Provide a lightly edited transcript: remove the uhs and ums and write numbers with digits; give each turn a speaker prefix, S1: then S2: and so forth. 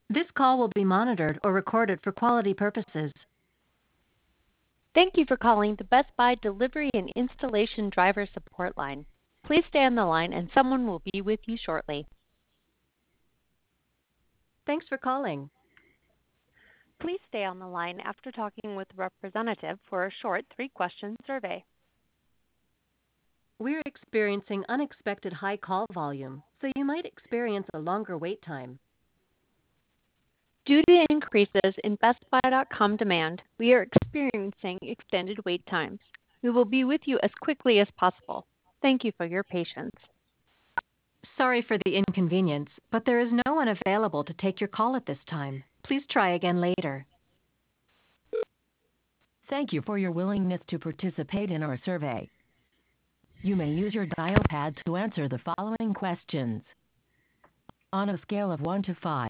S1: This call will be monitored or recorded for quality purposes.
S2: Thank you for calling the Best Buy Delivery and Installation Driver Support Line. Please stay on the line and someone will be with you shortly.
S1: Thanks for calling.
S2: Please stay on the line after talking with a representative for a short 3-question survey.
S1: We're experiencing unexpected high call volume, so you might experience a longer wait time.
S2: Due to increases in BestBuy.com demand, we are experiencing extended wait times. We will be with you as quickly as possible. Thank you for your patience.
S1: Sorry for the inconvenience, but there is no one available to take your call at this time. Please try again later.
S3: Thank you for your willingness to participate in our survey. You may use your dial pad to answer the following questions. On a scale of 1 to 5,